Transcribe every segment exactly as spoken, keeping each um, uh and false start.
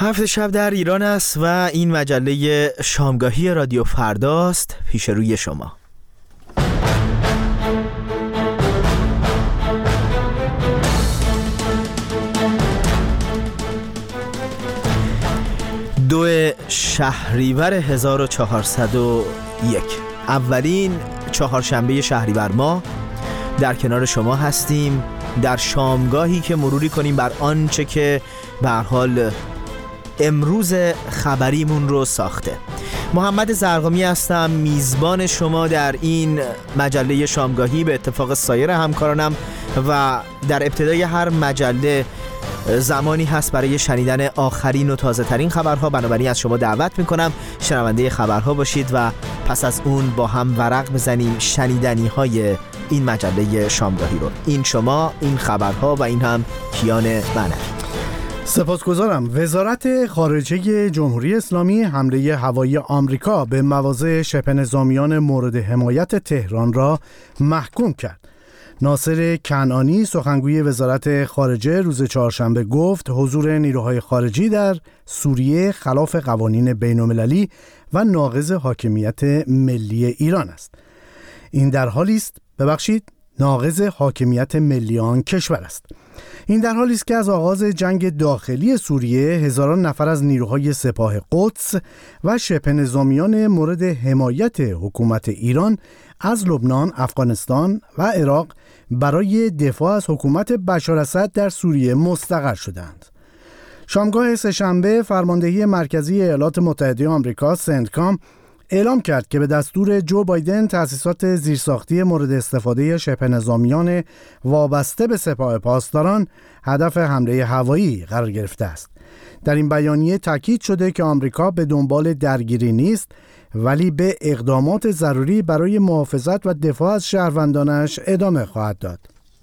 هفت شب در ایران است و این مجله شامگاهی رادیو فرداست. پیش روی شما دو شهریور هزار و چهارصد و یک، اولین چهارشنبه شهریور ماه، در کنار شما هستیم در شامگاهی که مروری کنیم بر آنچه که به هر حال امروز خبریمون رو ساخته. محمد زرقامی هستم، میزبان شما در این مجله شامگاهی به اتفاق سایر همکارانم، و در ابتدای هر مجله زمانی هست برای شنیدن آخرین و تازه ترین خبرها. بنابراین از شما دعوت میکنم شنونده خبرها باشید و پس از اون با هم ورق بزنیم شنیدنی های این مجله شامگاهی رو. این شما، این خبرها و این هم کیان بنر. سپاسگزارم. وزارت خارجه جمهوری اسلامی حمله هوایی آمریکا به مواضع شبه نظامیان مورد حمایت تهران را محکوم کرد. ناصر کنعانی سخنگوی وزارت خارجه روز چهارشنبه گفت حضور نیروهای خارجی در سوریه خلاف قوانین بین‌المللی و ناقض حاکمیت ملی ایران است. این در حالی است ببخشید ناقض حاکمیت ملی آن کشور است. این در حالی است که از آغاز جنگ داخلی سوریه هزاران نفر از نیروهای سپاه قدس و شبه نظامیان مورد حمایت حکومت ایران از لبنان، افغانستان و عراق برای دفاع از حکومت بشار اسد در سوریه مستقر شدند. شامگاه سه‌شنبه فرماندهی مرکزی ایالات متحده آمریکا سنتکام اعلام کرد که به دستور جو بایدن تأسیسات زیرساختی مورد استفاده شبه نظامیان وابسته به سپاه پاسداران هدف حمله هوایی قرار گرفته است. در این بیانیه تاکید شده که آمریکا به دنبال درگیری نیست، ولی به اقدامات ضروری برای محافظت و دفاع از شهروندانش ادامه خواهد داد.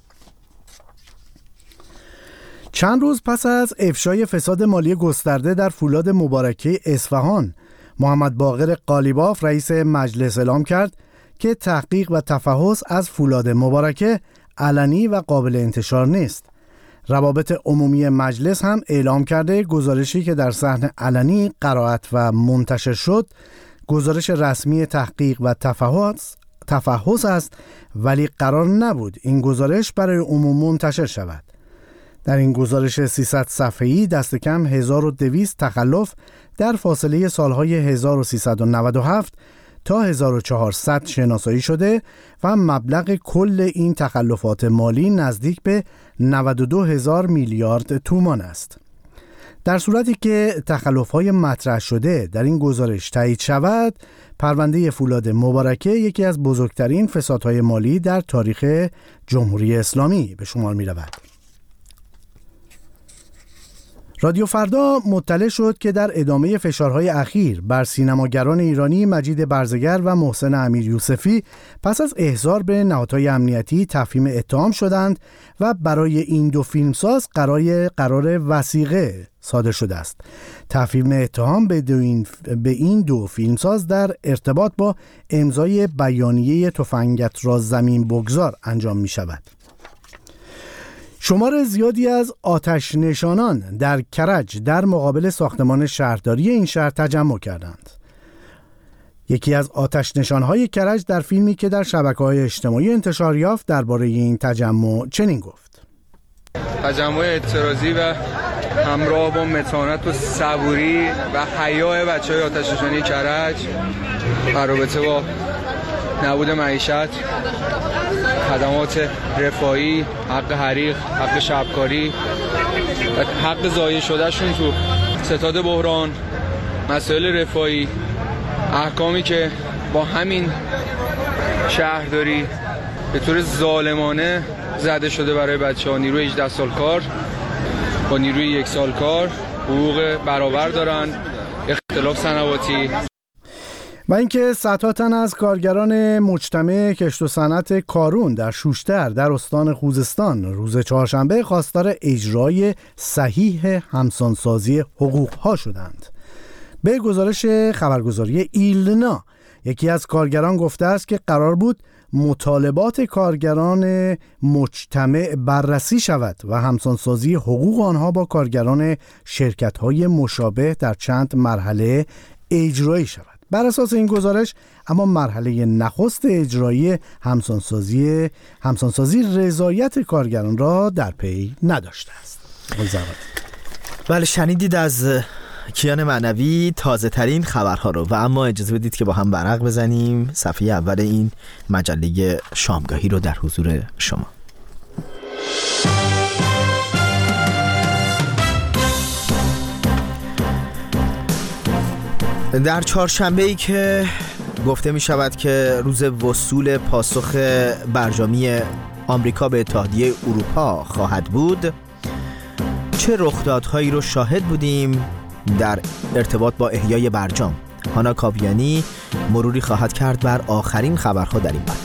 چند روز پس از افشای فساد مالی گسترده در فولاد مبارکه اصفهان، محمد باقر قالیباف رئیس مجلس اعلام کرد که تحقیق و تفحص از فولاد مبارکه علنی و قابل انتشار نیست. روابط عمومی مجلس هم اعلام کرده گزارشی که در صحن علنی قرائت و منتشر شد گزارش رسمی تحقیق و تفحص تفحص است، ولی قرار نبود این گزارش برای عموم منتشر شود. در این گزارش سیصد صفحه‌ای دست کم هزار و دویست تخلف در فاصله سالهای هزار و سیصد و نود و هفت تا هزار و چهارصد شناسایی شده و مبلغ کل این تخلفات مالی نزدیک به نود و دو هزار میلیارد تومان است. در صورتی که تخلف‌های مطرح شده در این گزارش تایید شود، پرونده فولاد مبارکه یکی از بزرگترین فسادهای مالی در تاریخ جمهوری اسلامی به شمار می‌رود. رادیو فردا مطلع شد که در ادامه فشارهای اخیر بر سینماگران ایرانی مجید برزگر و محسن امیر یوسفی پس از احضار به نهادهای امنیتی تفهیم اتهام شدند و برای این دو فیلمساز قرار قرار وثیقه صادر شده است. تفهیم اتهام به, این به این دو فیلمساز در ارتباط با امضای بیانیه تفنگت را زمین بگذار انجام می شود. شمار زیادی از آتش نشانان در کرج در مقابل ساختمان شهرداری این شهر تجمع کردند. یکی از آتش نشانهای کرج در فیلمی که در شبکه‌های اجتماعی انتشار یافت درباره این تجمع چنین گفت: تجمع اعتراضی و همراه با متانت و صبوری و حیا بچه‌های آتش نشانی کرج در رابطه با نبود معیشت، خدمات رفاهی، حق حریق، حق شبکاری و حق ضایع شدهشون تو ستاد بحران، مسائل رفاهی، احکامی که با همین شهرداری به طور ظالمانه زده شده برای بچه‌ها. نیروی هجده سال کار با نیروی یک سال کار حقوق برابر دارن، اختلاف سنواتی. و اینکه صدها تن از کارگران مجتمع کشت و صنعت کارون در شوشتر در استان خوزستان روز چهارشنبه خواستار اجرای صحیح همسانسازی حقوقها شدند. به گزارش خبرگزاری ایلنا، یکی از کارگران گفته است که قرار بود مطالبات کارگران مجتمع بررسی شود و همسانسازی حقوق آنها با کارگران شرکت‌های مشابه در چند مرحله اجرایی شود. بر اساس این گزارش اما مرحله نخست اجرایی همسانسازی همسانسازی رضایت کارگران را در پی نداشته است. بله، شنیدید از کیان معنوی تازه ترین خبرها رو و اما اجازه بدید که با هم ورق بزنیم صفحه اول این مجله شامگاهی رو در حضور شما. در چهارشنبه‌ای که گفته می شود که روز وصول پاسخ برجامی آمریکا به اتحادیه اروپا خواهد بود، چه رخدادهایی رو شاهد بودیم در ارتباط با احیای برجام. هانا کاویانی مروری خواهد کرد بر آخرین خبرها در این باره.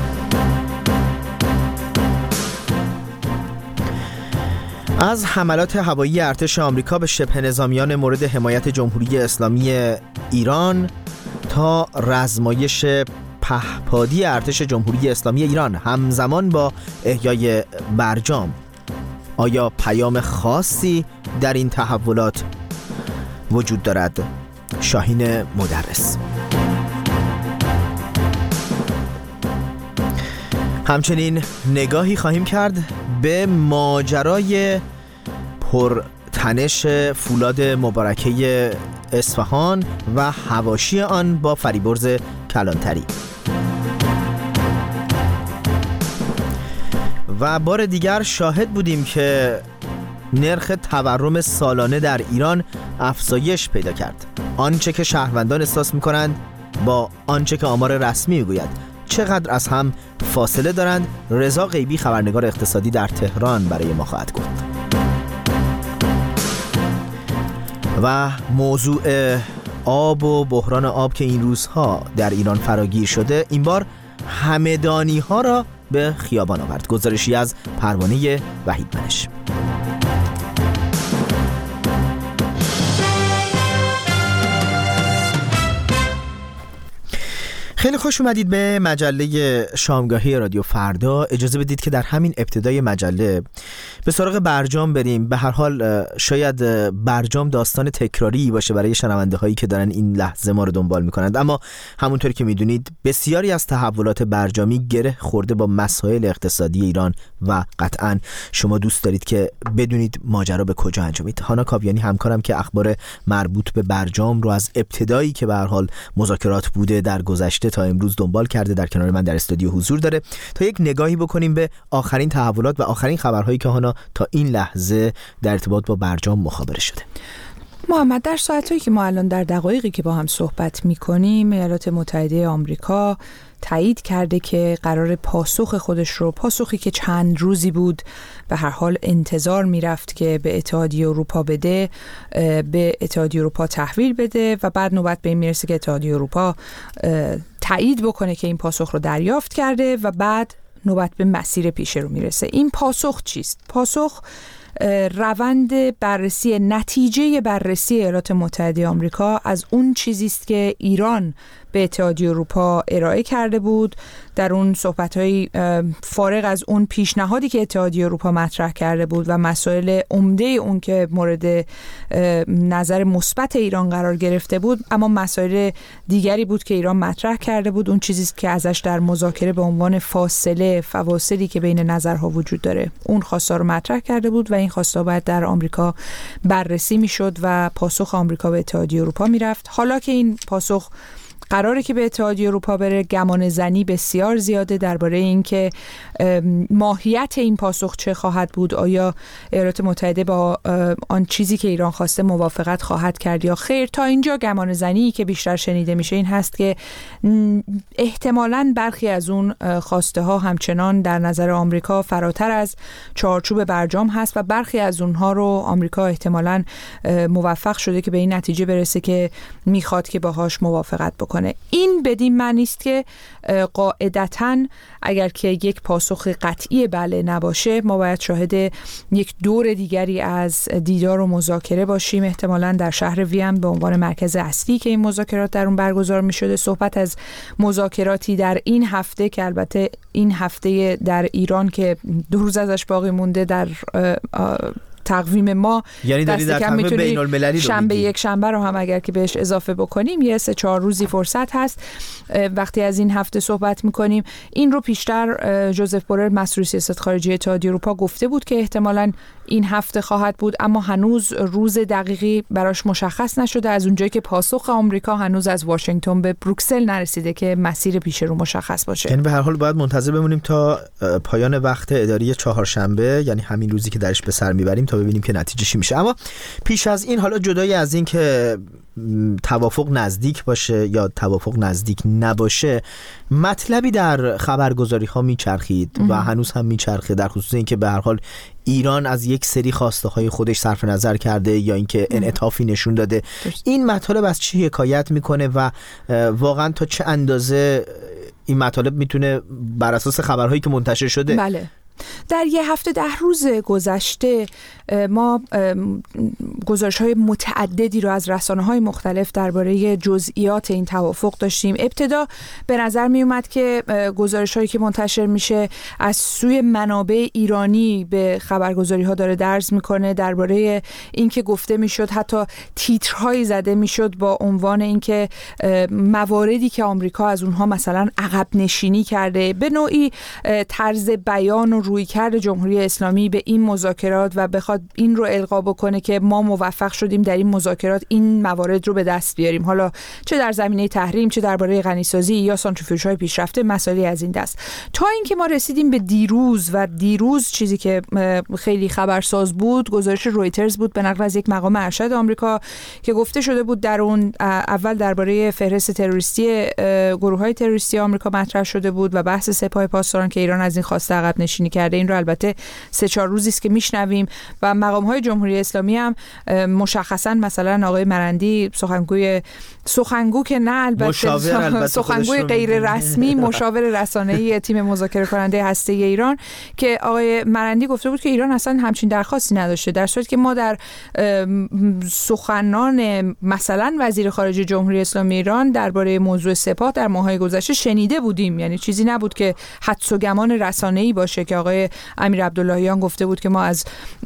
از حملات هوایی ارتش آمریکا به شبه نظامیان مورد حمایت جمهوری اسلامی ایران تا رزمایش پهپادی ارتش جمهوری اسلامی ایران همزمان با احیای برجام، آیا پیام خاصی در این تحولات وجود دارد؟ شاهین مدرس. همچنین نگاهی خواهیم کرد به ماجرای پرتنش فولاد مبارکه اصفهان و حواشی آن با فریبرز کلانتری. و بار دیگر شاهد بودیم که نرخ تورم سالانه در ایران افزایش پیدا کرد. آنچه که شهروندان احساس می‌کنند با آنچه که آمار رسمی می‌گوید چقدر از هم فاصله دارند، رضا غیبی خبرنگار اقتصادی در تهران برای ما خواهد گفت. و موضوع آب و بحران آب که این روزها در ایران فراگیر شده، این بار همدانی ها را به خیابان آورد. گزارشی از پروانه وحید منش. خیلی خوش اومدید به مجله شامگاهی رادیو فردا. اجازه بدید که در همین ابتدای مجله به سراغ برجام بریم. به هر حال شاید برجام داستان تکراری باشه برای شنونده هایی که دارن این لحظه ما رو دنبال میکنند، اما همونطوری که میدونید بسیاری از تحولات برجامی گره خورده با مسائل اقتصادی ایران و قطعا شما دوست دارید که بدونید ماجرا به کجا انجامید. هانا کاویانی همکارم که اخبار مربوط به برجام رو از ابتدایی که به هر حال مذاکرات بوده در گذشته تا امروز دنبال کرده، در کنار من در استودیو حضور داره تا یک نگاهی بکنیم به آخرین تحولات و آخرین خبرهایی که هانا تا این لحظه در ارتباط با برجام مخابره شده. محمد، در ساعتایی که ما الان در دقایقی که با هم صحبت می‌کنیم، ایالات متحده آمریکا تایید کرده که قرار پاسخ خودش رو، پاسخی که چند روزی بود به هر حال انتظار میرفت که به اتحادیه اروپا بده، به اتحادیه اروپا تحویل بده و بعد نوبت به این میرسه که اتحادیه اروپا تایید بکنه که این پاسخ رو دریافت کرده و بعد نوبت به مسیر پیش رو میرسه. این پاسخ چیست؟ پاسخ روند بررسی، نتیجه بررسی ایالات متحده آمریکا از اون چیزی است که ایران به اتحادیه اروپا ارائه کرده بود. در اون صحبت‌های فارغ از اون پیشنهادی که اتحادیه اروپا مطرح کرده بود و مسائل عمده اون که مورد نظر مثبت ایران قرار گرفته بود، اما مسائل دیگری بود که ایران مطرح کرده بود. اون چیزی که ازش در مذاکره به عنوان فاصله، فواصلی که بین نظرها وجود داره، اون خواستا رو مطرح کرده بود و این خواستا باید در آمریکا بررسی میشد و پاسخ آمریکا به اتحادیه اروپا میرفت. حالا که این پاسخ قراره که به اتحادیه اروپا بره، گمان زنی بسیار زیاده درباره اینکه ماهیت این پاسخ چه خواهد بود. آیا ایالات متحده با آن چیزی که ایران خواسته موافقت خواهد کرد یا خیر؟ تا اینجا گمان زنی که بیشتر شنیده میشه این هست که احتمالاً برخی از اون خواسته ها همچنان در نظر آمریکا فراتر از چارچوب برجام هست و برخی از اونها رو آمریکا احتمالاً موفق شده که به این نتیجه برسه که میخواد که باهاش موافقت بکنه. میکنه. این بدین معنی است که قاعدتاً اگر که یک پاسخ قطعی بله نباشه، ما باید شاهد یک دور دیگری از دیدار و مذاکره باشیم، احتمالاً در شهر وین به عنوان مرکز اصلی که این مذاکرات در اون برگزار میشده. صحبت از مذاکراتی در این هفته که البته این هفته در ایران که دو روز ازش باقی مونده در تقویم ما، یعنی داری در تقویم بین المللی شنبه یک شنبه رو هم اگر که بهش اضافه بکنیم یه سه چهار روزی فرصت هست. وقتی از این هفته صحبت میکنیم، این رو پیشتر جوزف بورل مسئول سیاست خارجی اتحادیه اروپا گفته بود که احتمالاً این هفته خواهد بود، اما هنوز روز دقیقی براش مشخص نشده، از اونجایی که پاسخ آمریکا هنوز از واشنگتن به بروکسل نرسیده که مسیر پیش رو مشخص باشه. یعنی به هر حال باید منتظر بمونیم تا پایان وقت اداری چهارشنبه، یعنی همین روزی که درش به سر میبریم، تا ببینیم که نتیجه چی میشه. اما پیش از این، حالا جدای از این که توافق نزدیک باشه یا توافق نزدیک نباشه، مطلبی در خبرگزاری ها میچرخید و هنوز هم میچرخه در خصوص اینکه به هر حال ایران از یک سری خواسته های خودش صرف نظر کرده یا اینکه انعطافی نشون داده. این مطالب از چی حکایت میکنه و واقعا تا چه اندازه این مطالب میتونه بر اساس خبرهایی که منتشر شده؟ بله، در یه هفته ده روز گذشته ما گزارش‌های متعددی رو از رسانه‌های مختلف درباره جزئیات این توافق داشتیم. ابتدا به نظر می اومد که گزارش‌هایی که منتشر میشه از سوی منابع ایرانی به خبرگزاری‌ها داره درز میکنه، درباره اینکه گفته میشد، حتی تیترهایی زده میشد با عنوان اینکه مواردی که آمریکا از اونها مثلا عقب نشینی کرده، به نوعی طرز بیان و رویکرد جمهوری اسلامی به این مذاکرات و بخواد این رو القا بکنه که ما موفق شدیم در این مذاکرات این موارد رو به دست بیاریم، حالا چه در زمینه تحریم، چه درباره غنیسازی یا سانتریفیوژهای پیشرفته، مسائلی از این دست. تا اینکه ما رسیدیم به دیروز و دیروز چیزی که خیلی خبرساز بود گزارش رویترز بود به نقل از یک مقام ارشد آمریکا که گفته شده بود در اون اول درباره فهرست تروریستی گروه‌های تروریستی آمریکا مطرح شده بود و بحث سپاه پاسداران که ایران از این خواسته عقب نشینی کرده. این رو البته سه چهار روزی است که میشنویم و مقام‌های جمهوری اسلامی هم مشخصاً مثلا آقای مرندی سخنگوی سخنگو که نه البته سخنگوی غیر رسمی مشاور رسانه‌ای تیم مذاکره کننده هسته ایران که آقای مرندی گفته بود که ایران اصلا همچین درخواستی نداشته، در صورتی که ما در سخنان مثلا وزیر خارجه جمهوری اسلامی ایران درباره موضوع سپاه در ماه‌های گذشته شنیده بودیم. یعنی چیزی نبود که حدس و گمان رسانه‌ای باشه که آقای امیر عبداللهیان گفته بود که ما از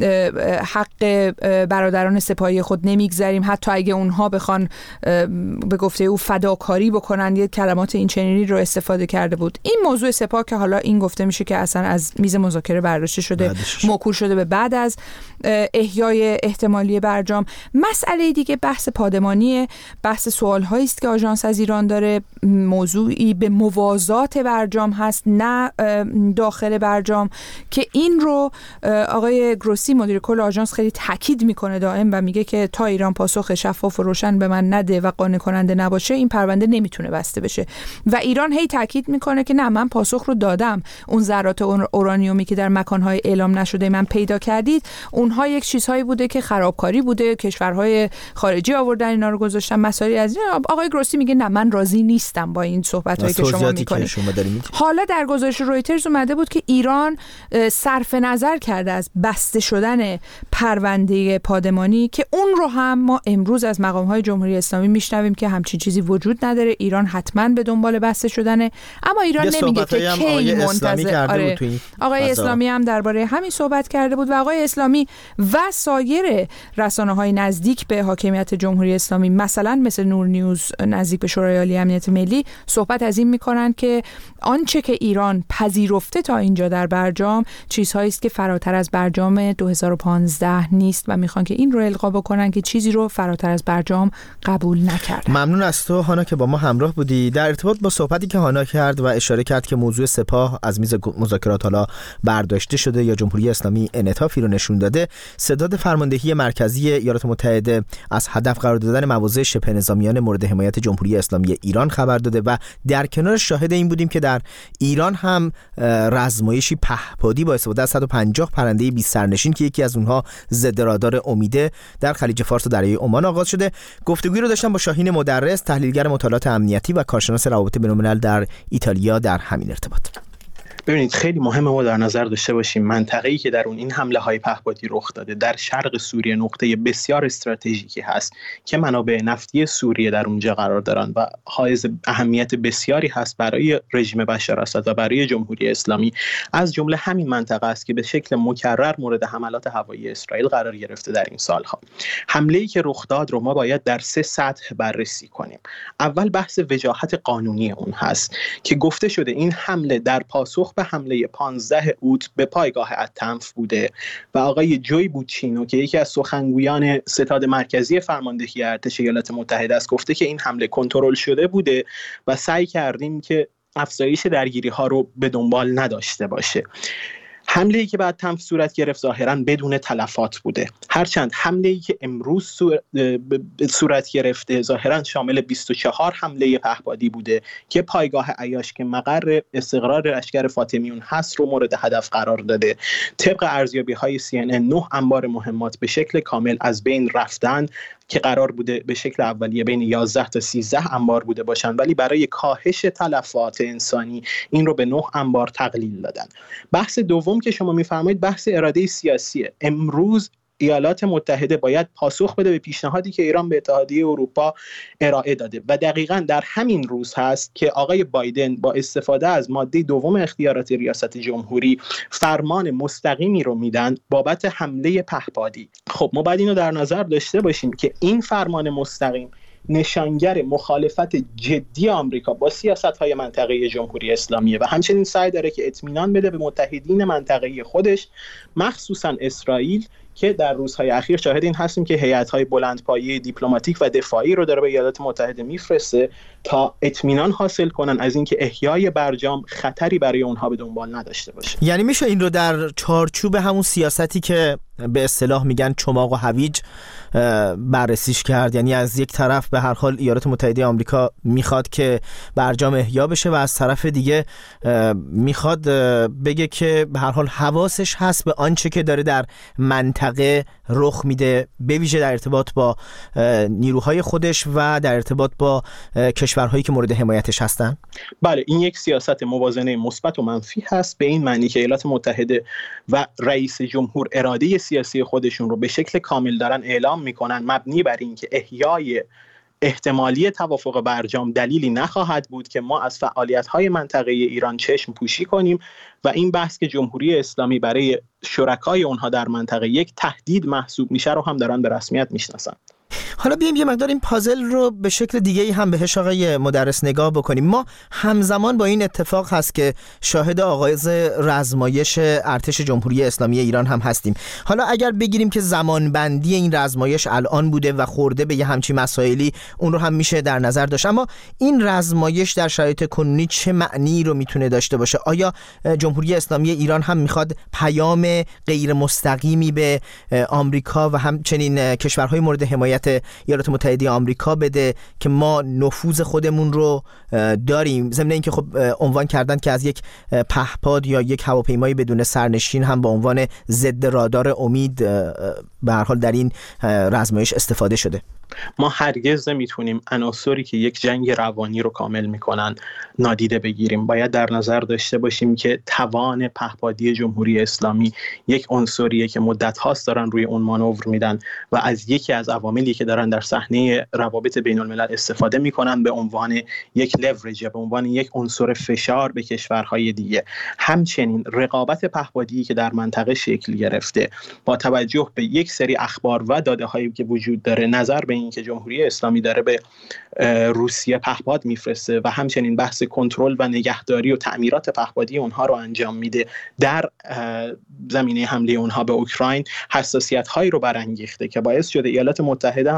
حق برادران سپاهی خود نمیگذریم، حتی اگه اونها بخوان به گفته او فداکاری بکنن، یه کلمات این چنینی رو استفاده کرده بود. این موضوع سپاه که حالا این گفته میشه که اصلا از میز مذاکره برداشته شده، موکول شده به بعد از احیای احتمالی برجام. مسئله دیگه بحث پادمانی، بحث سوال‌هایی است که آژانس از ایران داره، موضوعی به موازات برجام هست نه داخل برجام، که این رو آقای گروسی مدیر کل آژانس خیلی تاکید میکنه دائم و میگه که تا ایران پاسخ شفاف و روشن به من نده و قانع کننده نباشه این پرونده نمیتونه بسته بشه. و ایران هی تاکید میکنه که نه، من پاسخ رو دادم، اون ذرات اورانیومی که در مکانهای اعلام نشده من پیدا کردید اونها یک چیزهایی بوده که خرابکاری بوده، کشورهای خارجی آوردن اینا رو گذاشتن، مسائلی از این. آقای گروسی میگه نه، من راضی نیستم با این صحبتایی که شما میکنید. حالا در گزارش رویترز اومده بود که ایران صرف نظر کرده از بسته شدن پرونده پادمانی، که اون رو هم ما امروز از مقام‌های جمهوری اسلامی میشنویم که همچین چیزی وجود نداره، ایران حتما به دنبال بسته شدنه، اما ایران نمیگه که کی منتظر. آره. آقای اسلامی هم درباره همین صحبت کرده بود و آقای اسلامی و سایر رسانه‌های نزدیک به حاکمیت جمهوری اسلامی مثلا مثل نور نیوز نزدیک به شورای عالی امنیت ملی صحبت از این میکنن که آنچه که ایران پذیرفته تا اینجا در برجام چیزهایی است که فراتر از برجام دو هزار و پانزده نیست و میخوان که این رو القا بکنن که چیزی رو فراتر از برجام قبول نکردن. ممنون از تو هانا که با ما همراه بودی. در ارتباط با صحبتی که هانا کرد و اشاره کرد که موضوع سپاه از میز مذاکرات حالا برداشته شده یا جمهوری اسلامی انعطافی رو نشون داده، صداد فرماندهی مرکزی ایالات متحده از هدف قرار دادن مواضع شبه نظامیان مورد حمایت جمهوری اسلامی ایران خبر داده و در کنار شاهد این بودیم که در ایران هم رزمایشی پهپادی با استفاده از صد و پنجاه پرنده بیست سرنشین که یکی از اونها ضد رادار امیده در خلیج فارس و دریای عمان آغاز شده. گفتگوی رو داشتم با شاهین مدرس، تحلیلگر مطالعات امنیتی و کارشناس روابط بین‌الملل در ایتالیا در همین ارتباط. ببینید خیلی مهمه ما در نظر داشته باشیم منطقه‌ای که در اون این حمله های پهپادی رخ داده در شرق سوریه نقطه بسیار استراتژیکی هست که منابع نفتی سوریه در اونجا قرار دارن و حائز اهمیت بسیاری هست برای رژیم بشار اسد و برای جمهوری اسلامی. از جمله همین منطقه است که به شکل مکرر مورد حملات هوایی اسرائیل قرار گرفته در این سالها. حمله‌ای که رخ داد رو ما باید در سه سطح بررسی کنیم. اول بحث وجاهت قانونی اون هست که گفته شده این حمله در پاسخ به حمله پانزده اوت به پایگاه التنف بوده و آقای جوی بوچینو که یکی از سخنگویان ستاد مرکزی فرماندهی ارتش ایالات متحده است گفته که این حمله کنترل شده بوده و سعی کردیم که افزایش درگیری ها رو به دنبال نداشته باشه. حمله‌ای که بعد تنف صورت گرفت ظاهراً بدون تلفات بوده، هرچند حمله‌ای که امروز صورت گرفته ظاهراً شامل بیست و چهار حمله پهپادی بوده که پایگاه عیاش که مقر استقرار لشکر فاطمیون هست رو مورد هدف قرار داده. طبق ارزیابی‌های سی ان ان نه انبار مهمات به شکل کامل از بین رفتن که قرار بوده به شکل اولیه بین یازده تا سیزده انبار بوده باشند، ولی برای کاهش تلفات انسانی این رو به نه انبار تقلیل دادن. بحث دوم که شما میفرمایید بحث اراده سیاسیه. امروز ایالات متحده باید پاسخ بده به پیشنهادی که ایران به اتحادیه اروپا ارائه داده و دقیقاً در همین روز هست که آقای بایدن با استفاده از ماده دوم اختیارات ریاست جمهوری فرمان مستقیمی رو میدن بابت حمله پهپادی. خب ما باید اینو در نظر داشته باشیم که این فرمان مستقیم نشانگر مخالفت جدی آمریکا با سیاست‌های منطقه‌ای جمهوری اسلامیه و همچنین سعی داره که اطمینان بده به متحدین منطقه‌ای خودش، مخصوصاً اسرائیل که در روزهای اخیر شاهد این هستیم که هیئت‌های بلندپایه دیپلماتیک و دفاعی رو داره به ایالات متحده میفرسته تا اطمینان حاصل کنن از اینکه احیای برجام خطری برای اونها به دنبال نداشته باشه. یعنی میشه این رو در چارچوب همون سیاستی که به اصطلاح میگن چماق و هویج بررسیش کرد، یعنی از یک طرف به هر حال ایالات متحده آمریکا میخواد که برجام احیا بشه و از طرف دیگه میخواد بگه که به هر حال حواسش هست به آنچه که داره در منطقه رخ میده، به ویژه در ارتباط با نیروهای خودش و در ارتباط با کشورهایی که مورد حمایتش هستن. بله، این یک سیاست موازنه مثبت و منفی هست، به این معنی که ایالات متحده و رئیس جمهور اراده سیاسی خودشون رو به شکل کامل دارن اعلام میکنن، مبنی بر این که احیای احتمالی توافق برجام دلیلی نخواهد بود که ما از فعالیت‌های منطقه‌ای ایران چشم پوشی کنیم و این بحث که جمهوری اسلامی برای شرکای اونها در منطقه یک تهدید محسوب میشه رو هم دارن به رسمیت میشناسن. حالا بیایم یه مقدار این پازل رو به شکل دیگه‌ای هم بهش آقای مدرس نگاه بکنیم. ما همزمان با این اتفاق هست که شاهد آغاز رزمایش ارتش جمهوری اسلامی ایران هم هستیم. حالا اگر بگیریم که زمانبندی این رزمایش الان بوده و خورده به یه همچین مسائلی، اون رو هم میشه در نظر داشت، اما این رزمایش در شرایط کنونی چه معنی رو میتونه داشته باشه؟ آیا جمهوری اسلامی ایران هم میخواد پیام غیر مستقیمی به آمریکا و همچنین کشورهای مورد حمایت ایالات متحده آمریکا بده که ما نفوذ خودمون رو داریم، ضمن اینکه خب عنوان کردن که از یک پهپاد یا یک هواپیمای بدون سرنشین هم با عنوان ضد رادار امید به هر حال در این رزمایش استفاده شده؟ ما هرگز نمیتونیم عناصری که یک جنگ روانی رو کامل میکنن نادیده بگیریم. باید در نظر داشته باشیم که توان پهپادی جمهوری اسلامی یک عنصریه که مدت هاست دارن روی اون مانور میدن و از یکی از عواملی که دارن در صحنه روابط بین الملل استفاده میکنن به عنوان یک لورج، به عنوان یک عنصر فشار به کشورهای دیگه. همچنین رقابت پهپادی که در منطقه شکل گرفته با توجه به یک سری اخبار و داده هایی که وجود داره، نظر به این که جمهوری اسلامی داره به روسیه پهپاد میفرسته و همچنین بحث کنترل و نگهداری و تعمیرات پهپادی اونها رو انجام میده در زمینه حمله اونها به اوکراین، حساسیت هایی رو برانگیخته که باعث شده ایالات متحده هم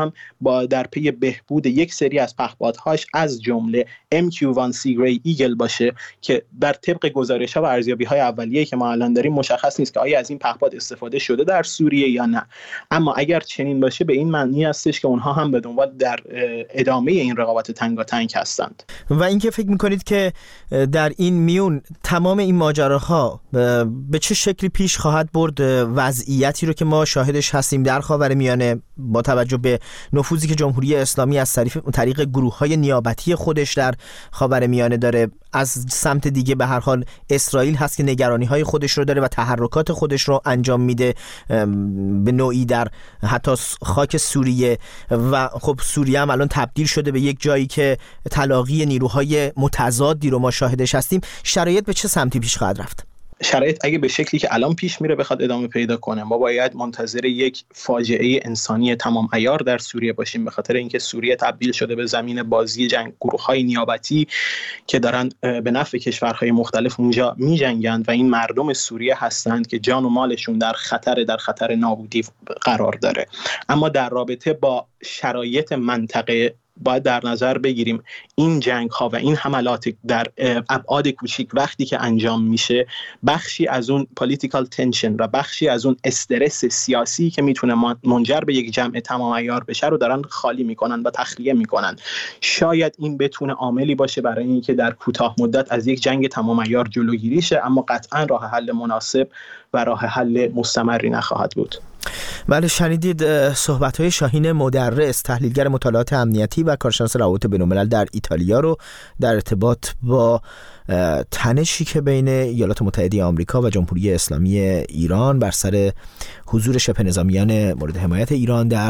هم با در پی بهبود یک سری از پهپادهاش از جمله ام کیو وان سی گری ایگل باشه که در طبق گزارش‌ها و ارزیابی‌های اولیه‌ای که ما الان داریم مشخص نیست که آیا از این پهپاد استفاده شده در سوریه یا نه. اما اگر چنین باشه به این معنی هستش که اونها هم به دنبال در ادامه این رقابت تنگاتنگ هستند. و اینکه فکر می‌کنید که در این میون تمام این ماجراها به چه شکلی پیش خواهد برد وضعیتی رو که ما شاهدش هستیم در خاورمیانه با توجه به نفوذی که جمهوری اسلامی از طریق گروه‌های نیابتی خودش در خاورمیانه داره، از سمت دیگه به هر حال اسرائیل هست که نگرانی‌های خودش رو داره و تحرکات خودش رو انجام میده به نوعی در حتی خاک سوریه و خب سوریه هم الان تبدیل شده به یک جایی که تلاقی نیروهای متضادی رو ما شاهدش هستیم. شرایط به چه سمتی پیش خواهد رفت؟ شرایط اگه به شکلی که الان پیش میره بخواد ادامه پیدا کنه، ما باید منتظر یک فاجعه انسانی تمام عیار در سوریه باشیم، به خاطر اینکه سوریه تبدیل شده به زمین بازی جنگ گروه‌های نیابتی که دارن به نفع کشورهای مختلف اونجا می‌جنگند و این مردم سوریه هستند که جان و مالشون در خطر در خطر نابودی قرار داره. اما در رابطه با شرایط منطقه باید در نظر بگیریم این جنگ ها و این حملات در ابعاد کوچیک وقتی که انجام میشه بخشی از اون پولیتیکال تنشن و بخشی از اون استرس سیاسی که میتونه منجر به یک جمع تمام عیار بشه رو دارن خالی میکنن و تخلیه میکنن. شاید این بتونه عاملی باشه برای اینکه در کوتاه مدت از یک جنگ تمام عیار جلوگیری شه، اما قطعا راه حل مناسب و راه حل مستمری نخواهد بود. بله، شنیدید صحبت‌های شاهین مدرس، تحلیلگر مطالعات امنیتی و کارشناس روابط بین‌الملل در ایتالیا رو در ارتباط با تنشی که بین ایالات متحده آمریکا و جمهوری اسلامی ایران بر سر حضور شبه نظامیان مورد حمایت ایران در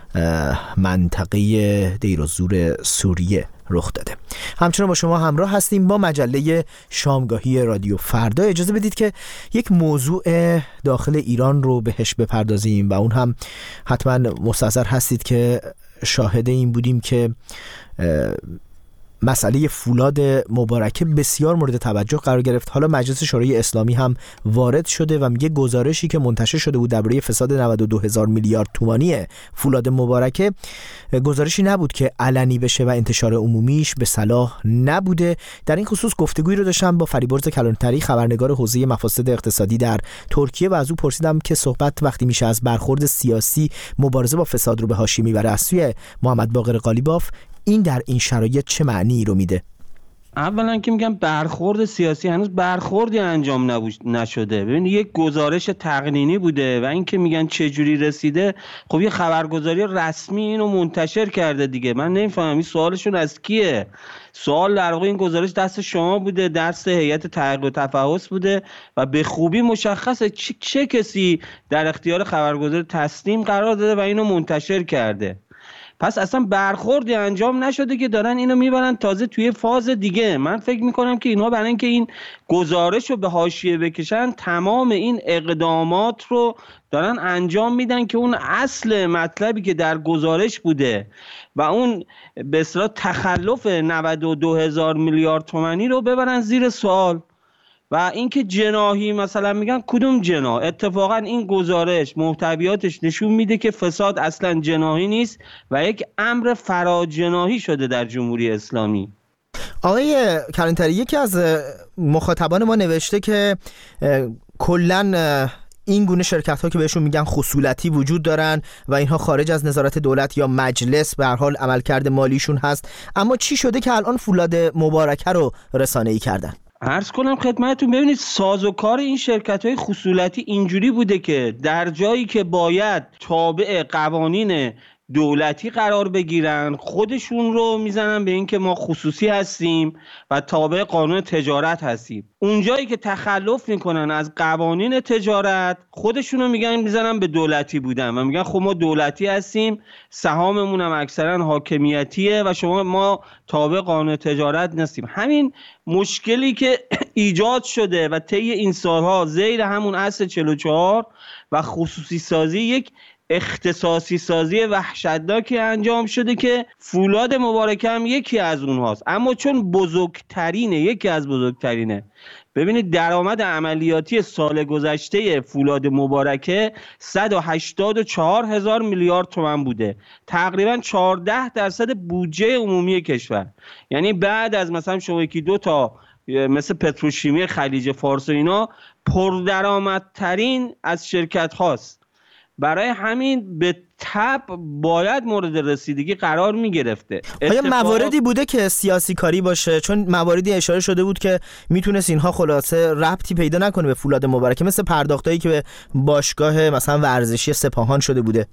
منطقه دیر الزور سوریه رخ داده. همچنان با شما همراه هستیم با مجله شامگاهی رادیو فردا. اجازه بدید که یک موضوع داخل ایران رو بهش بپردازیم و اون هم حتما مستحضر هستید که شاهد این بودیم که مسئله فولاد مبارکه بسیار مورد توجه قرار گرفت. حالا مجلس شورای اسلامی هم وارد شده و میگه گزارشی که منتشر شده بود درباره فساد نود و دو هزار میلیارد تومانی فولاد مبارکه گزارشی نبود که علنی بشه و انتشار عمومیش به صلاح نبوده. در این خصوص گفتگویی رو داشتم با فریبرز کلانتری، خبرنگار حوزه مفاسد اقتصادی در ترکیه و از او پرسیدم که صحبت وقتی میشه از برخورد سیاسی مبارزه با فساد رو به حاشیه میبره از سوی محمد باقر قالیباف، این در این شرایط چه معنی رو میده؟ اولا که میگم برخورد سیاسی هنوز برخوردی انجام نشده. ببین یک گزارش تقنینی بوده و این که میگن چه جوری رسیده، خب یه خبرگزاری رسمی اینو منتشر کرده دیگه. من نمیفهمم این سوالشون از کیه؟ سوال در واقع این گزارش دست شما بوده، دست هیئت تحقیق و تفحص بوده و به خوبی مشخصه چه, چه کسی در اختیار خبرگزاری تسلیم قرار داده و اینو منتشر کرده. پس اصلا برخوردی انجام نشده که دارن اینو میبرن تازه توی فاز دیگه. من فکر میکنم که اینها برای اینکه این گزارش رو به حاشیه بکشن تمام این اقدامات رو دارن انجام میدن که اون اصل مطلبی که در گزارش بوده و اون به اصطلاح تخلف نود و دو هزار میلیارد تومانی رو ببرن زیر سوال. و اینکه جناحی مثلا میگن کدوم جناح؟ اتفاقا این گزارش محتویاتش نشون میده که فساد اصلا جناحی نیست و یک امر فراجناحی شده در جمهوری اسلامی. آقای کلانتری، یکی از مخاطبان ما نوشته که کلاً این گونه شرکت ها که بهشون میگن خصولتی وجود دارن و اینها خارج از نظارت دولت یا مجلس به هر حال عملکرد مالیشون هست، اما چی شده که الان فولاد مبارکه رو رسانه‌ای کردن؟ عرض کنم خدمتتون، ببینید سازوکار این شرکت‌های خصولتی اینجوری بوده که در جایی که باید تابع قوانین دولتی قرار بگیرن خودشون رو میزنن به این که ما خصوصی هستیم و تابع قانون تجارت هستیم. اونجایی که تخلف میکنن از قوانین تجارت خودشون رو میگن میزنن به دولتی بودن و میگن خب ما دولتی هستیم، سهاممون هم اکثرا حاکمیتیه و شما ما تابع قانون تجارت نیستیم. همین مشکلی که ایجاد شده و طی این سالها زیر همون اصل چهل و چهار و خصوصی سازی یک اختصاصی سازی وحشتناکی انجام شده که فولاد مبارکه هم یکی از اونهاست، اما چون بزرگترینه، یکی از بزرگترینه، ببینید درآمد عملیاتی سال گذشته فولاد مبارکه صد و هشتاد و چهار هزار میلیارد تومان بوده، تقریبا چهارده درصد بودجه عمومی کشور. یعنی بعد از مثلا شما یکی دو تا مثل پتروشیمی خلیج فارس و اینا پردرآمدترین از شرکت هاست. برای همین به تب باید مورد رسیدگی قرار می گرفته. آیا مواردی بوده که سیاسی کاری باشه؟ چون مواردی اشاره شده بود که میتونست اینها خلاصه ربطی پیدا نکنه به فولاد مبارکه، مثل پرداختایی که به باشگاه مثلا ورزشی سپاهان شده بوده.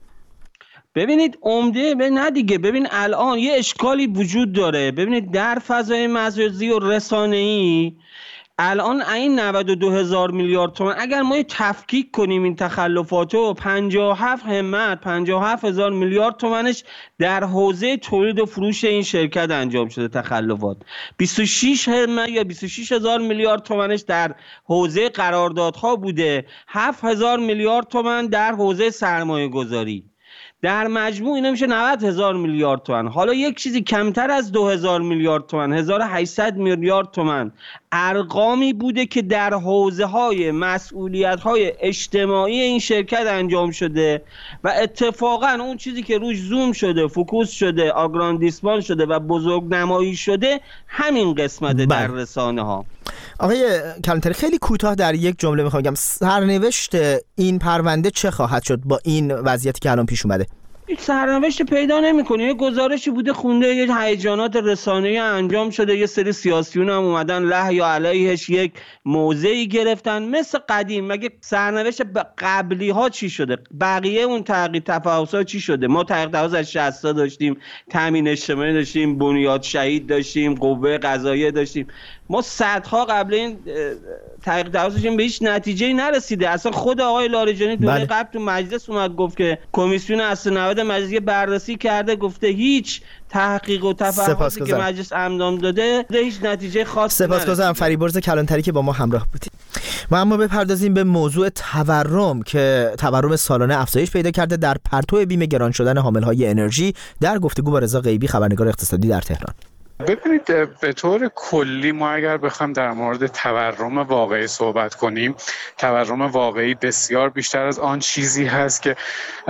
ببینید عمده به نه دیگه. ببین الان یه اشکالی وجود داره. ببینید در فضای مجازی و رسانه‌ای الان این نود و دو هزار میلیارد تومان اگر ما تفکیک کنیم این تخلفاتو، پنجاه و هفت همت پنجاه و هفت هزار میلیارد تومانش در حوزه تولید و فروش این شرکت انجام شده تخلفات، بیست و شش همت یا بیست و شش هزار میلیارد تومانش در حوزه قراردادها بوده، هفت هزار میلیارد تومان در حوزه سرمایه گذاری. در مجموع اینا میشه نود هزار میلیارد تومان. حالا یک چیزی کمتر از دو هزار میلیارد تومان، هزار و هشتصد میلیارد تومان ارقامی بوده که در حوزه های مسئولیت های اجتماعی این شرکت انجام شده و اتفاقا اون چیزی که روش زوم شده، فوکوس شده، آگراندیسمان شده و بزرگ نمایی شده همین قسمت در رسانه ها. آقای کلانتری خیلی کوتاه در یک جمله میخوام بگم سرنوشت این پرونده چه خواهد شد با این وضعیتی که الان پیش اومده؟ هیچ سرنوشت پیدا نمی‌کنه. یه گزارشی بوده خونده، یه هیجانات رسانه‌ای انجام شده، یه سری سیاسیون هم اومدن له یا علیهش یک موضعی گرفتن مثل قدیم. مگه سرنوشت قبلی ها چی شده؟ بقیه اون تغییر تفاوت‌ها چی شده؟ ما تغییر تفاوت از شصت داشتیم، تامین اجتماعی داشتیم، بنیاد شهید داشتیم، قوه قضاییه داشتیم. ما صدها قبل این تحقیق تفاوتشون به هیچ نتیجه‌ای نرسیده. اصلا خود آقای لاریجانی دوره بله. قبل تو مجلس اومد گفت که کمیسیون اصل نود مجلس بررسی کرده، گفته هیچ تحقیق و تفاوتی که مجلس انجام داده هیچ نتیجه خاصی نرسیده. سپاسگزارم فریبرز کلانتری که با ما همراه بودید. و اما بپردازیم به موضوع تورم که تورم سالانه افزایش پیدا کرده در پرتو بیم گران شدن حامل‌های انرژی. در گفتگو با رضا غیبی خبرنگار اقتصادی در تهران. ببینید به طور کلی ما اگر بخوایم در مورد تورم واقعی صحبت کنیم، تورم واقعی بسیار بیشتر از آن چیزی هست که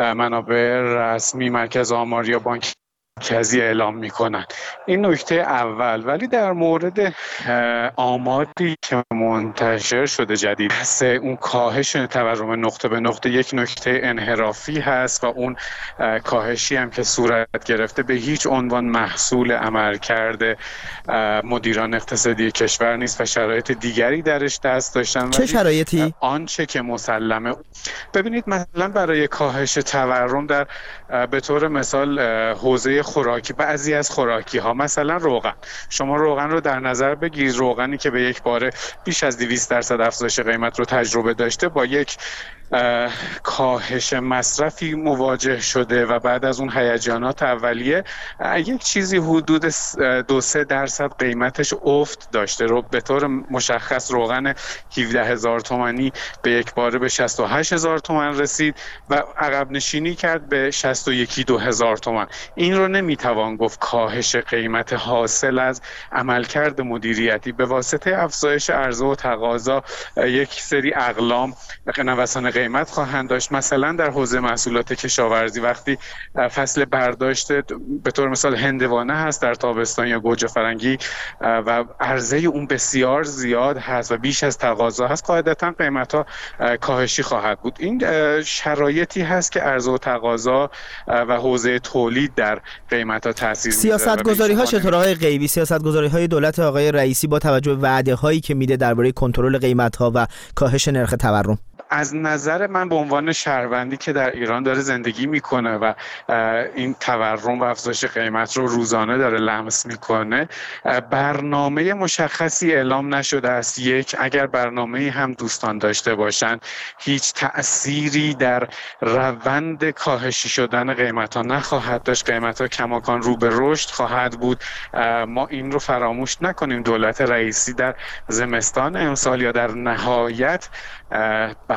منابع رسمی مرکز آماری یا بانک مرکزی اعلام میکنن. این نکته اول. ولی در مورد آماری که منتشر شده جدید هست، اون کاهش تورم نقطه به نقطه یک نکته انحرافی هست و اون کاهشی هم که صورت گرفته به هیچ عنوان محصول عملکرد مدیران اقتصادی کشور نیست و شرایط دیگری درش دست داشتن. چه شرایطی؟ آنچه که مسلمه. ببینید مثلا برای کاهش تورم در به طور مثال حوزه خوراکی، بعضی از خوراکی ها مثلا روغن، شما روغن رو در نظر بگیرید، روغنی که به یک باره بیش از دویست درصد افزایش قیمت رو تجربه داشته با یک کاهش مصرفی مواجه شده و بعد از اون هیجانات اولیه یک چیزی حدود دو سه درصد قیمتش افت داشته رو به طور مشخص روغن هفده هزار تومانی به یک باره به شصت و هشت هزار تومان رسید و عقب نشینی کرد به شصت و یک دو هزار تومان. این رو نمیتوان گفت کاهش قیمت حاصل از عملکرد مدیریتی به واسطه افزایش عرضه و تقاضا. یک سری اقلام نوسان قیمت خواهند داشت. مثلا در حوزه محصولات کشاورزی وقتی فصل برداشت به طور مثال هندوانه هست در تابستان یا گوجه فرنگی و عرضه اون بسیار زیاد هست و بیش از تقاضا هست، قاعدتا قیمت ها کاهشی خواهد بود. این شرایطی هست که عرضه و تقاضا و حوزه تولید در قیمت ها تاثیر میذاره. سیاست گذاری ها چطور آقای غیبی؟ سیاست گذاری های دولت آقای رئیسی با توجه به وعده هایی که میده درباره کنترل قیمت ها و کاهش نرخ تورم؟ از نظر من به عنوان شهروندی که در ایران داره زندگی میکنه و این تورم و افزایش قیمت رو روزانه داره لمس میکنه، برنامه مشخصی اعلام نشده است. یک، اگر برنامه‌ای هم دوستان داشته باشن هیچ تأثیری در روند کاهشی شدن قیمت ها نخواهد داشت. قیمت ها کماکان رو به رشد خواهد بود. ما این رو فراموش نکنیم. دولت رئیسی در زمستان امسال یا در نهایت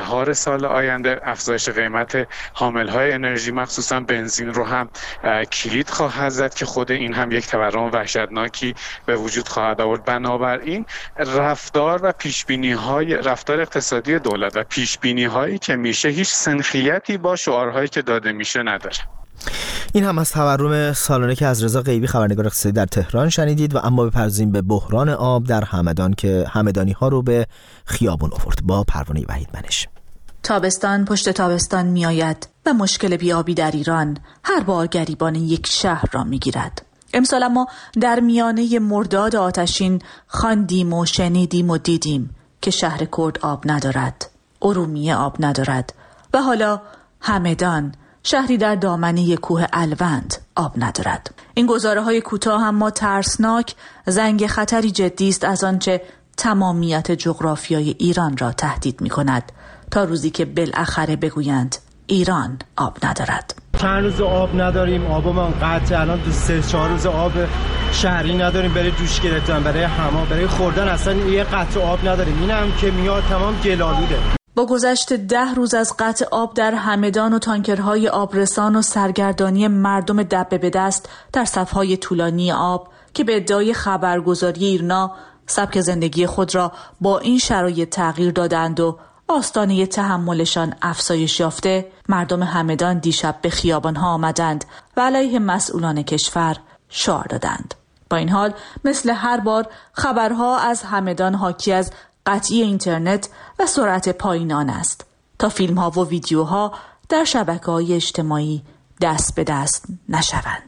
بهار سال آینده افزایش قیمت حامل‌های انرژی مخصوصا بنزین رو هم کلید خواهد زد که خود این هم یک تورم وحشتناکی به وجود خواهد آورد. بنابراین رفتار و پیشبینی‌های رفتار اقتصادی دولت و پیشبینی‌هایی که میشه هیچ سنخیتی با شعارهایی که داده میشه نداره. این هم از تورم سالانه که از رضا غیبی خبرنگار اقتصادی در تهران شنیدید. و اما بپردازیم به بحران آب در همدان که همدانی ها رو به خیابون آورد. با پروانه وحید منش. تابستان پشت تابستان می آید و مشکل بیابی در ایران هر بار گریبان یک شهر را می گیرد. امسال اما در میانه مرداد آتشین خواندیم و شنیدیم و دیدیم که شهر کرد آب ندارد، ارومیه آب ندارد و حالا همدان، شهری در دامنه کوه الوند، آب ندارد. این گزاره‌های کوتاه اما ترسناک زنگ خطری جدی است از آنچه تمامیت جغرافیای ایران را تهدید می‌کند، تا روزی که بالاخره بگویند ایران آب ندارد. چند روز آب نداریم، آبمون قطع. الان دو سه چهار روز آب شهری نداریم برای جوش گرفتن، برای حمام، برای خوردن اصلا یه قطع آب نداریم. اینم که میاد تمام گل‌آلوده. با گذشت ده روز از قطع آب در همدان و تانکرهای آبرسان و سرگردانی مردم دبه به دست در صفهای طولانی آب که به ادعای خبرگزاری ایرنا سبک زندگی خود را با این شرایط تغییر دادند و آستانه تحملشان افزایش یافته، مردم همدان دیشب به خیابانها آمدند و علیه مسئولان کشور شعار دادند. با این حال مثل هر بار خبرها از همدان حاکی از قطعی اینترنت و سرعت پایین آن است تا فیلم ها و ویدیوها در شبکه‌های اجتماعی دست به دست نشوند.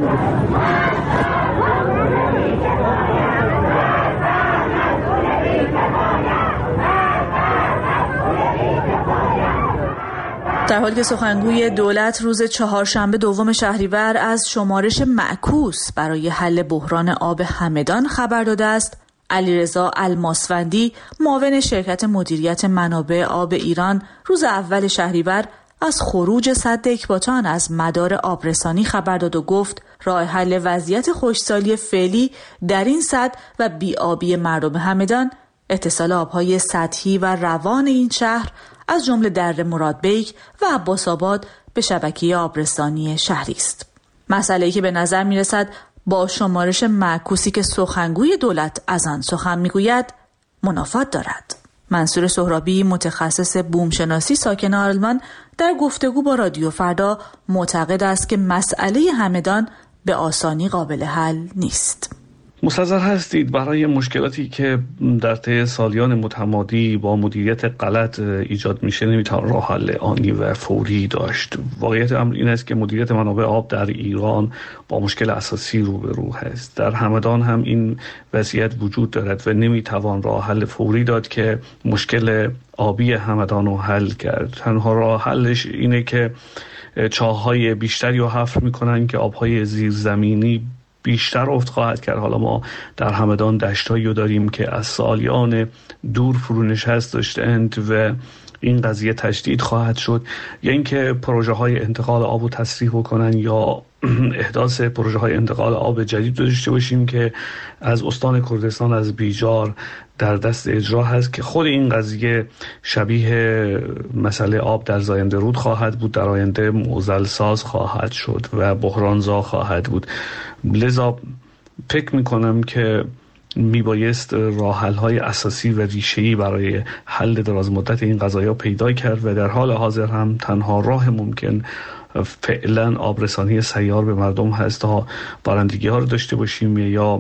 در حالی که سخنگوی دولت روز چهارشنبه دوم شهریور از شمارش معکوس برای حل بحران آب همدان خبر داده است، علیرضا الماسوندی معاون شرکت مدیریت منابع آب ایران روز اول شهریور از خروج سد اکباتان از مدار آبرسانی خبر داد و گفت راه حل وضعیت خشکسالی فعلی در این سد و بی‌آبی مردم همدان اتصال آبهای سطحی و روان این شهر از جمله دره مرادبیک و عباس آباد به شبکه آبرسانی شهری است. مسئله‌ای که به نظر می‌رسد با شمارش معکوسی که سخنگوی دولت از آن سخن میگوید منافات دارد. منصور سهرابی متخصص بومشناسی ساکن آلمان در گفتگو با رادیو فردا معتقد است که مسئله همدان به آسانی قابل حل نیست. مستحضر هستید برای مشکلاتی که در طی سالیان متمادی با مدیریت غلط ایجاد میشه نمیتوان راه حل آنی و فوری داشت. واقعیت امر این است که مدیریت منابع آب در ایران با مشکل اساسی روبرو است. در همدان هم این وضعیت وجود دارد و نمیتوان راه حل فوری داد که مشکل آبی همدان رو حل کرد. تنها راه حلش اینه که چاه‌های بیشتری رو حفر میکنن که آبهای زیرزمینی بیشتر افت خواهد کرد. حالا ما در همدان دشتایی رو داریم که از سالیان دور فرونشست داشتند و این قضیه تجدید خواهد شد، یا اینکه پروژه های انتقال آب رو تسریع بکنن یا احداث پروژه های انتقال آب جدید داشته باشیم که از استان کردستان از بیجار در دست اجرا هست که خود این قضیه شبیه مسئله آب در زاینده رود خواهد بود، در آینده معضل ساز خواهد شد و بحرانزا خواهد بود. لذا فکر میکنم که میبایست راه حل های اساسی و ریشه‌ای برای حل دراز مدت این قضایا پیدا کرد و در حال حاضر هم تنها راه ممکن فعلا آبرسانی سیار به مردم هست تا بارندگی ها رو داشته باشیم یا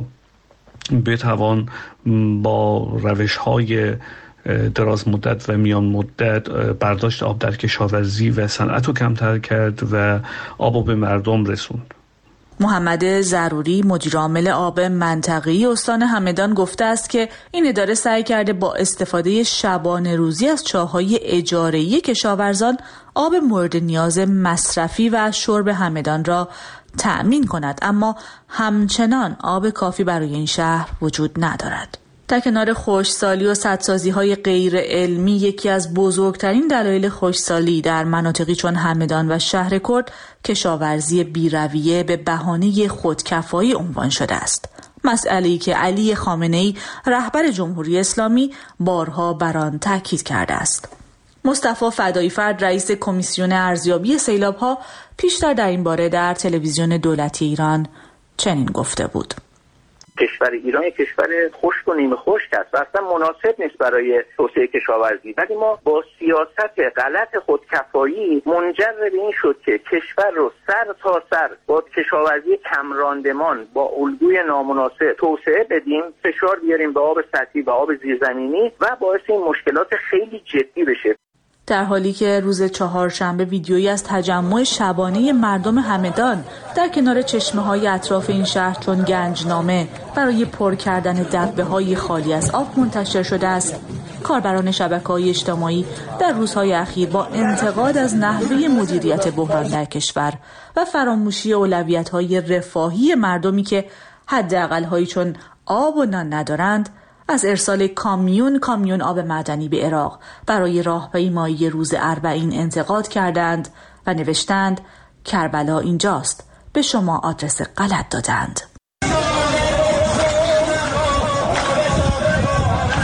بتوان با روش های دراز مدت و میان مدت برداشت آب در کشاورزی و صنعت رو کمتر کرد و آب رو به مردم رسوند. محمد ضروری مدیر عامل آب منطقه‌ای استان همدان گفته است که این اداره سعی کرده با استفاده شبانه روزی از چاه‌های اجاره‌ای کشاورزان آب مورد نیاز مصرفی و شرب همدان را تأمین کند، اما همچنان آب کافی برای این شهر وجود ندارد. در کنار خشکسالی و سدسازی‌های غیر علمی، یکی از بزرگترین دلایل خشکسالی در مناطقی چون همدان و شهر کرد کشاورزی بی‌رویه به بهانه خودکفایی عنوان شده است. مسئله‌ای که علی خامنه‌ای رهبر جمهوری اسلامی بارها بر آن تاکید کرده است. مصطفی فدایی فرد رئیس کمیسیون ارزیابی سیلاب‌ها پیشتر در این باره در تلویزیون دولتی ایران چنین گفته بود: کشور ایران یک کشور خشک و نیمه خشک است و اصلا مناسب نیست برای توسعه کشاورزی، ولی ما با سیاست غلط خودکفایی منجر به این شد که کشور رو سر تا سر با کشاورزی کم راندمان با الگوی نامناسب توسعه بدیم، فشار بیاریم به آب سطحی و آب زیرزمینی و باعث این مشکلات خیلی جدی بشه. در حالی که روز چهارشنبه ویدیویی از تجمع شبانه مردم همدان در کنار چشمه‌های اطراف این شهر چون گنجنامه برای پر کردن دبه‌های خالی از آب منتشر شده است، کاربران شبکه‌های اجتماعی در روزهای اخیر با انتقاد از نحوه مدیریت بحران در کشور و فراموشی اولویت‌های رفاهی مردمی که حداقل‌هایی چون آب و نان ندارند، از ارسال کامیون کامیون آب معدنی به عراق برای راهپیمایی روز اربعین انتقاد کردند و نوشتند کربلا اینجاست، به شما آدرس غلط دادند.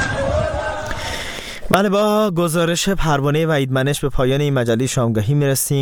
بله، با گزارش پروانه وحید منش به پایان این مجله شامگاهی میرسیم.